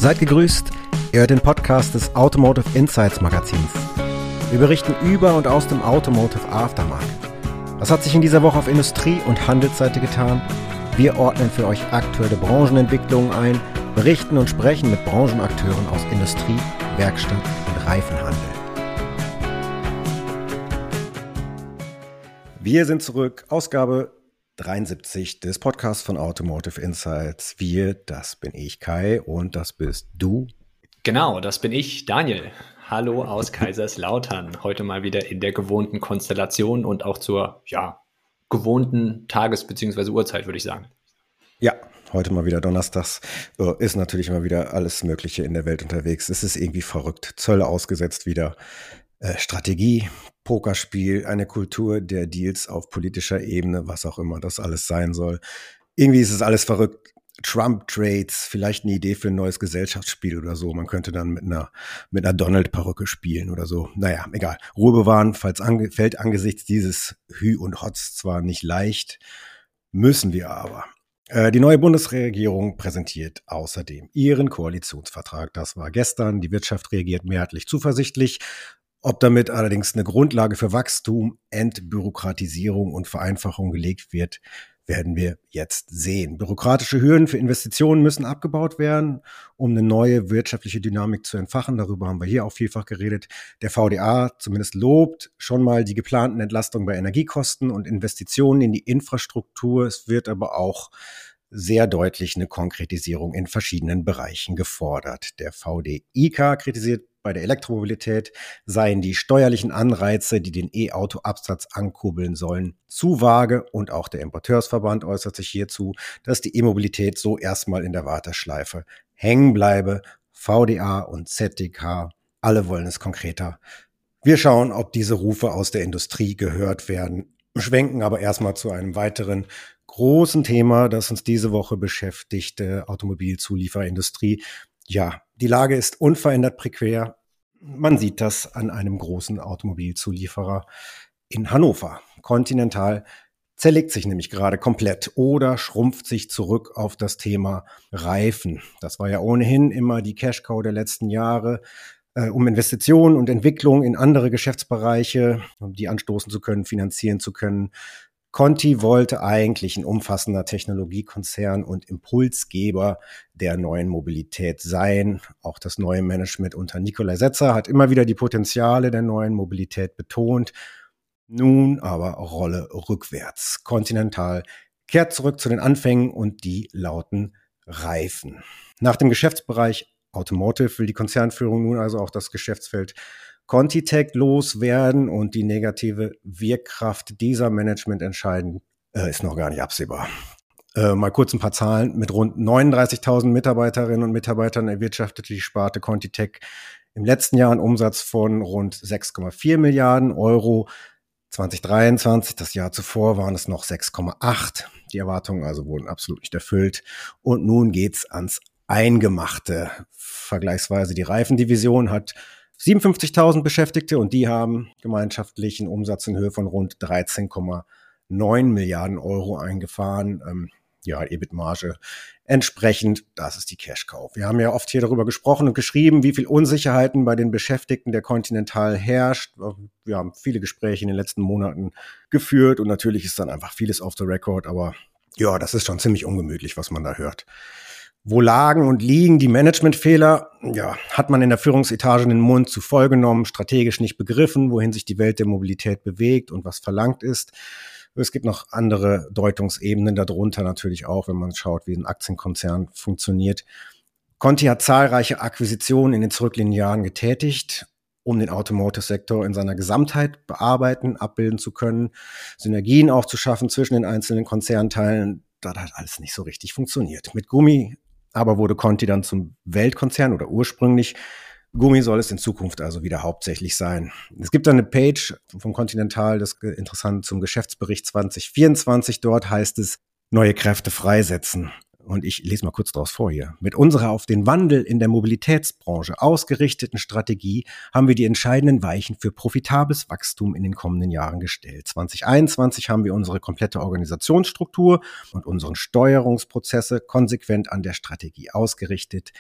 Seid gegrüßt, ihr hört den Podcast des Automotive Insights Magazins. Wir berichten über und aus dem Automotive Aftermarket. Was hat sich in dieser Woche auf Industrie- und Handelsseite getan? Wir ordnen für euch aktuelle Branchenentwicklungen ein, berichten und sprechen mit Branchenakteuren aus Industrie, Werkstatt und Reifenhandel. Wir sind zurück, Ausgabe 73 des Podcasts von Automotive Insights. Wir, das bin ich, Kai, und das bist du. Genau, das bin ich, Daniel. Hallo aus Kaiserslautern. Heute mal wieder in der gewohnten Konstellation und auch zur gewohnten Tages- bzw. Uhrzeit, würde ich sagen. Ja, heute mal wieder donnerstags. Ist natürlich immer wieder alles Mögliche in der Welt unterwegs. Es ist irgendwie verrückt. Zölle ausgesetzt wieder. Strategie, Pokerspiel, eine Kultur der Deals auf politischer Ebene, was auch immer das alles sein soll. Irgendwie ist es alles verrückt. Trump-Trades, vielleicht eine Idee für ein neues Gesellschaftsspiel oder so. Man könnte dann mit einer Donald-Perücke spielen oder so. Naja, egal. Ruhe bewahren, fällt angesichts dieses Hü und Hotz zwar nicht leicht, müssen wir aber. Die neue Bundesregierung präsentiert außerdem ihren Koalitionsvertrag. Das war gestern. Die Wirtschaft reagiert mehrheitlich zuversichtlich. Ob damit allerdings eine Grundlage für Wachstum, Entbürokratisierung und Vereinfachung gelegt wird, werden wir jetzt sehen. Bürokratische Hürden für Investitionen müssen abgebaut werden, um eine neue wirtschaftliche Dynamik zu entfachen. Darüber haben wir hier auch vielfach geredet. Der VDA zumindest lobt schon mal die geplanten Entlastungen bei Energiekosten und Investitionen in die Infrastruktur. Es wird aber auch sehr deutlich eine Konkretisierung in verschiedenen Bereichen gefordert. Der VDIK kritisiert, bei der Elektromobilität seien die steuerlichen Anreize, die den E-Auto-Absatz ankurbeln sollen, zu vage. Und auch der Importeursverband äußert sich hierzu, dass die E-Mobilität so erstmal in der Warteschleife hängen bleibe. VDA und ZDK, alle wollen es konkreter. Wir schauen, ob diese Rufe aus der Industrie gehört werden, schwenken aber erstmal zu einem weiteren großen Thema, das uns diese Woche beschäftigt, der Automobilzulieferindustrie. Ja, die Lage ist unverändert prekär. Man sieht das an einem großen Automobilzulieferer in Hannover. Continental zerlegt sich nämlich gerade komplett oder schrumpft sich zurück auf das Thema Reifen. Das war ja ohnehin immer die Cash-Cow der letzten Jahre, um Investitionen und Entwicklung in andere Geschäftsbereiche, um die anstoßen zu können, finanzieren zu können. Conti wollte eigentlich ein umfassender Technologiekonzern und Impulsgeber der neuen Mobilität sein. Auch das neue Management unter Nikolai Setzer hat immer wieder die Potenziale der neuen Mobilität betont. Nun aber Rolle rückwärts. Continental kehrt zurück zu den Anfängen und die lauten Reifen. Nach dem Geschäftsbereich Automotive will die Konzernführung nun also auch das Geschäftsfeld ContiTech loswerden und die negative Wirkkraft dieser Managemententscheidungen ist noch gar nicht absehbar. Mal kurz ein paar Zahlen. Mit rund 39.000 Mitarbeiterinnen und Mitarbeitern erwirtschaftete die Sparte ContiTech im letzten Jahr einen Umsatz von rund 6,4 Milliarden Euro. 2023, das Jahr zuvor, waren es noch 6,8. Die Erwartungen also wurden absolut nicht erfüllt. Und nun geht's ans Eingemachte. Vergleichsweise die Reifendivision hat 57.000 Beschäftigte und die haben gemeinschaftlichen Umsatz in Höhe von rund 13,9 Milliarden Euro eingefahren. EBIT-Marge entsprechend, das ist die Cash-Cow. Wir haben ja oft hier darüber gesprochen und geschrieben, wie viel Unsicherheiten bei den Beschäftigten der Continental herrscht. Wir haben viele Gespräche in den letzten Monaten geführt und natürlich ist dann einfach vieles off the record, aber ja, das ist schon ziemlich ungemütlich, was man da hört. Wo lagen und liegen die Managementfehler? Ja, hat man in der Führungsetage den Mund zu voll genommen, strategisch nicht begriffen, wohin sich die Welt der Mobilität bewegt und was verlangt ist. Es gibt noch andere Deutungsebenen darunter natürlich auch, wenn man schaut, wie ein Aktienkonzern funktioniert. Conti hat zahlreiche Akquisitionen in den zurückliegenden Jahren getätigt, um den Automotive-Sektor in seiner Gesamtheit bearbeiten, abbilden zu können, Synergien auch zu schaffen zwischen den einzelnen Konzernteilen. Das hat alles nicht so richtig funktioniert. Mit Gummi aber wurde Conti dann zum Weltkonzern oder ursprünglich. Gummi soll es in Zukunft also wieder hauptsächlich sein. Es gibt dann eine Page von Continental, das ist interessant, zum Geschäftsbericht 2024. Dort heißt es, neue Kräfte freisetzen. Und ich lese mal kurz draus vor hier. Mit unserer auf den Wandel in der Mobilitätsbranche ausgerichteten Strategie haben wir die entscheidenden Weichen für profitables Wachstum in den kommenden Jahren gestellt. 2021 haben wir unsere komplette Organisationsstruktur und unseren Steuerungsprozesse konsequent an der Strategie ausgerichtet.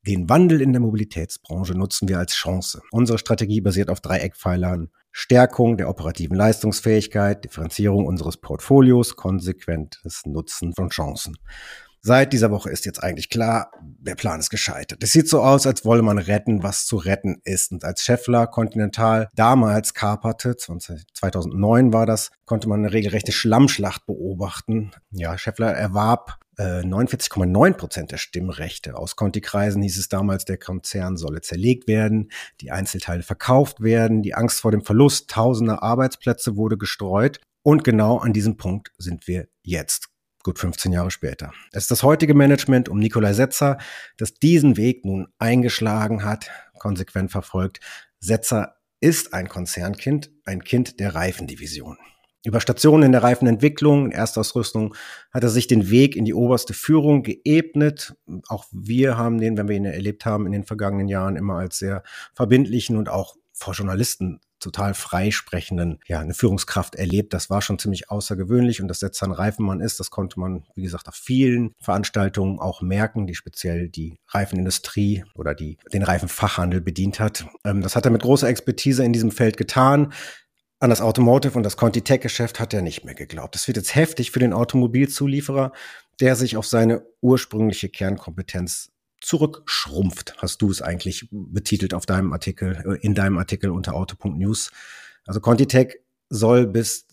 Den Wandel in der Mobilitätsbranche nutzen wir als Chance. Unsere Strategie basiert auf 3 Eckpfeilern: Stärkung der operativen Leistungsfähigkeit, Differenzierung unseres Portfolios, konsequentes Nutzen von Chancen. Seit dieser Woche ist jetzt eigentlich klar, der Plan ist gescheitert. Es sieht so aus, als wolle man retten, was zu retten ist. Und als Schaeffler Continental damals kaperte, 2009 war das, konnte man eine regelrechte Schlammschlacht beobachten. Ja, Schaeffler erwarb 49,9% der Stimmrechte. Aus Conti-Kreisen hieß es damals, der Konzern solle zerlegt werden, die Einzelteile verkauft werden, die Angst vor dem Verlust tausender Arbeitsplätze wurde gestreut. Und genau an diesem Punkt sind wir jetzt. Gut 15 Jahre später. Es ist das heutige Management um Nikolai Setzer, das diesen Weg nun eingeschlagen hat, konsequent verfolgt. Setzer ist ein Konzernkind, ein Kind der Reifendivision. Über Stationen in der Reifenentwicklung, in Erstausrüstung, hat er sich den Weg in die oberste Führung geebnet. Auch wir haben den, wenn wir ihn erlebt haben, in den vergangenen Jahren immer als sehr verbindlichen und auch vor Journalisten total freisprechenden, eine Führungskraft erlebt. Das war schon ziemlich außergewöhnlich, und dass Setzer ein Reifenmann ist, das konnte man, wie gesagt, auf vielen Veranstaltungen auch merken, die speziell die Reifenindustrie oder den Reifenfachhandel bedient hat. Das hat er mit großer Expertise in diesem Feld getan. An das Automotive und das Conti-Tech-Geschäft hat er nicht mehr geglaubt. Das wird jetzt heftig für den Automobilzulieferer, der sich auf seine ursprüngliche Kernkompetenz zurückschrumpft, hast du es eigentlich betitelt in deinem Artikel unter auto.news. Also ContiTech soll bis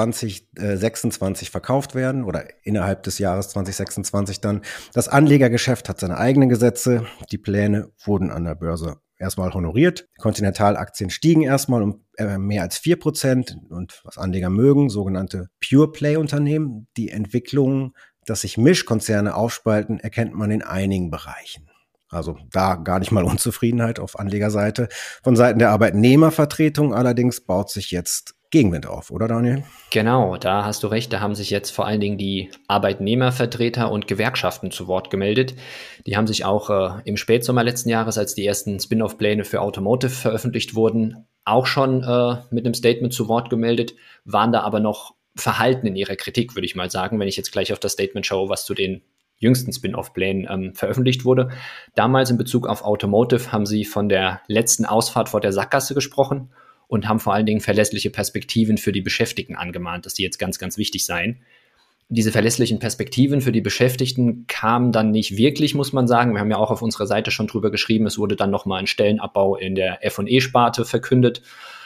2026 verkauft werden oder innerhalb des Jahres 2026 dann. Das Anlegergeschäft hat seine eigenen Gesetze. Die Pläne wurden an der Börse erstmal honoriert. Continental-Aktien stiegen erstmal um mehr als 4%, und was Anleger mögen, sogenannte Pure-Play-Unternehmen. Die Entwicklung, dass sich Mischkonzerne aufspalten, erkennt man in einigen Bereichen. Also da gar nicht mal Unzufriedenheit auf Anlegerseite. Von Seiten der Arbeitnehmervertretung allerdings baut sich jetzt Gegenwind auf, oder Daniel? Genau, da hast du recht. Da haben sich jetzt vor allen Dingen die Arbeitnehmervertreter und Gewerkschaften zu Wort gemeldet. Die haben sich auch im Spätsommer letzten Jahres, als die ersten Spin-off-Pläne für Automotive veröffentlicht wurden, auch schon mit einem Statement zu Wort gemeldet, waren da aber noch verhalten in ihrer Kritik, würde ich mal sagen, wenn ich jetzt gleich auf das Statement schaue, was zu den jüngsten Spin-off-Plänen veröffentlicht wurde. Damals in Bezug auf Automotive haben sie von der letzten Ausfahrt vor der Sackgasse gesprochen und haben vor allen Dingen verlässliche Perspektiven für die Beschäftigten angemahnt, dass die jetzt ganz, ganz wichtig seien. Diese verlässlichen Perspektiven für die Beschäftigten kamen dann nicht wirklich, muss man sagen. Wir haben ja auch auf unserer Seite schon drüber geschrieben, es wurde dann nochmal ein Stellenabbau in der F&E-Sparte verkündet.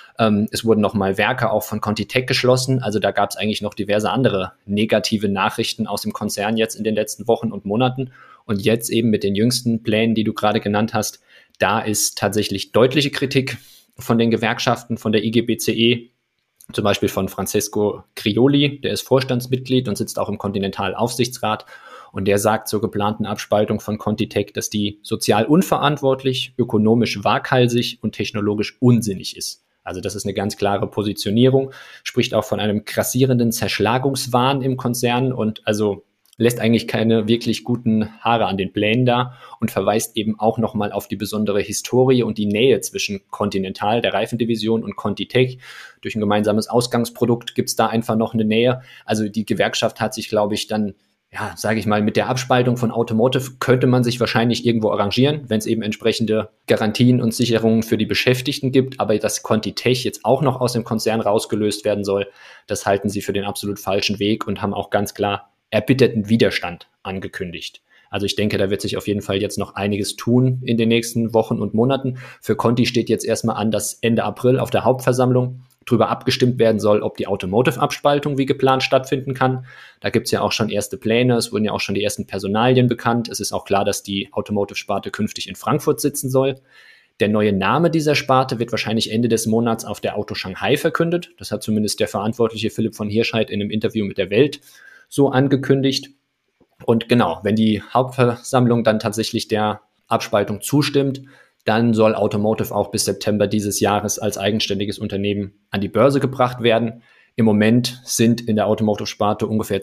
Es wurden nochmal Werke auch von ContiTech geschlossen. Also da gab es eigentlich noch diverse andere negative Nachrichten aus dem Konzern jetzt in den letzten Wochen und Monaten. Und jetzt eben mit den jüngsten Plänen, die du gerade genannt hast, da ist tatsächlich deutliche Kritik von den Gewerkschaften, von der IG BCE, zum Beispiel von Francesco Crioli, der ist Vorstandsmitglied und sitzt auch im Continental-Aufsichtsrat. Und der sagt zur geplanten Abspaltung von ContiTech, dass die sozial unverantwortlich, ökonomisch waghalsig und technologisch unsinnig ist. Also das ist eine ganz klare Positionierung, spricht auch von einem grassierenden Zerschlagungswahn im Konzern und also lässt eigentlich keine wirklich guten Haare an den Plänen da und verweist eben auch nochmal auf die besondere Historie und die Nähe zwischen Continental, der Reifendivision, und ContiTech. Durch ein gemeinsames Ausgangsprodukt gibt es da einfach noch eine Nähe. Also die Gewerkschaft hat sich, glaube ich, dann, sage ich mal, mit der Abspaltung von Automotive könnte man sich wahrscheinlich irgendwo arrangieren, wenn es eben entsprechende Garantien und Sicherungen für die Beschäftigten gibt. Aber dass ContiTech jetzt auch noch aus dem Konzern rausgelöst werden soll, das halten sie für den absolut falschen Weg und haben auch ganz klar erbitterten Widerstand angekündigt. Also ich denke, da wird sich auf jeden Fall jetzt noch einiges tun in den nächsten Wochen und Monaten. Für Conti steht jetzt erstmal an, dass Ende April auf der Hauptversammlung darüber abgestimmt werden soll, ob die Automotive-Abspaltung wie geplant stattfinden kann. Da gibt es ja auch schon erste Pläne, es wurden ja auch schon die ersten Personalien bekannt. Es ist auch klar, dass die Automotive-Sparte künftig in Frankfurt sitzen soll. Der neue Name dieser Sparte wird wahrscheinlich Ende des Monats auf der Auto Shanghai verkündet. Das hat zumindest der Verantwortliche Philipp von Hirschheydt in einem Interview mit der Welt so angekündigt. Und genau, wenn die Hauptversammlung dann tatsächlich der Abspaltung zustimmt, dann soll Automotive auch bis September dieses Jahres als eigenständiges Unternehmen an die Börse gebracht werden. Im Moment sind in der Automotive-Sparte ungefähr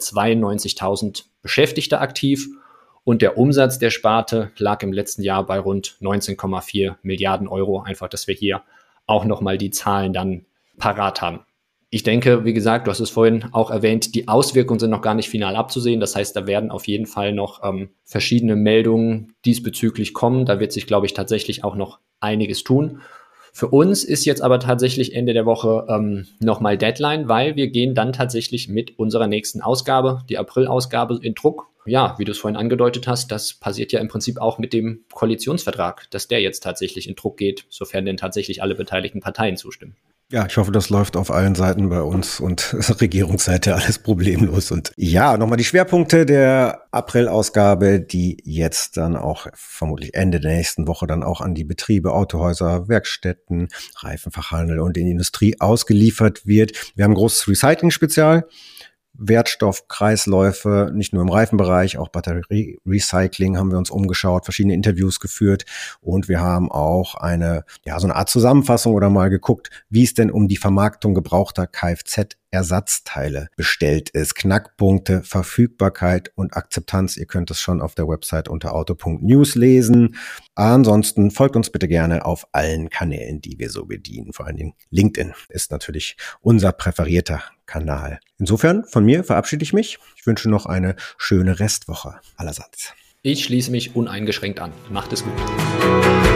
92.000 Beschäftigte aktiv und der Umsatz der Sparte lag im letzten Jahr bei rund 19,4 Milliarden Euro. Einfach, dass wir hier auch nochmal die Zahlen dann parat haben. Ich denke, wie gesagt, du hast es vorhin auch erwähnt, die Auswirkungen sind noch gar nicht final abzusehen. Das heißt, da werden auf jeden Fall noch verschiedene Meldungen diesbezüglich kommen. Da wird sich, glaube ich, tatsächlich auch noch einiges tun. Für uns ist jetzt aber tatsächlich Ende der Woche nochmal Deadline, weil wir gehen dann tatsächlich mit unserer nächsten Ausgabe, die April-Ausgabe, in Druck. Ja, wie du es vorhin angedeutet hast, das passiert ja im Prinzip auch mit dem Koalitionsvertrag, dass der jetzt tatsächlich in Druck geht, sofern denn tatsächlich alle beteiligten Parteien zustimmen. Ja, ich hoffe, das läuft auf allen Seiten bei uns und Regierungsseite alles problemlos. Und ja, nochmal die Schwerpunkte der April-Ausgabe, die jetzt dann auch vermutlich Ende der nächsten Woche dann auch an die Betriebe, Autohäuser, Werkstätten, Reifenfachhandel und in die Industrie ausgeliefert wird. Wir haben ein großes Recycling-Spezial. Wertstoffkreisläufe, nicht nur im Reifenbereich, auch Batterierecycling haben wir uns umgeschaut, verschiedene Interviews geführt und wir haben auch so eine Art Zusammenfassung oder mal geguckt, wie es denn um die Vermarktung gebrauchter Kfz-Ersatzteile bestellt ist. Knackpunkte, Verfügbarkeit und Akzeptanz. Ihr könnt es schon auf der Website unter auto.news lesen. Ansonsten folgt uns bitte gerne auf allen Kanälen, die wir so bedienen. Vor allen Dingen LinkedIn ist natürlich unser präferierter Kanal. Insofern von mir verabschiede ich mich. Ich wünsche noch eine schöne Restwoche allerseits. Ich schließe mich uneingeschränkt an. Macht es gut.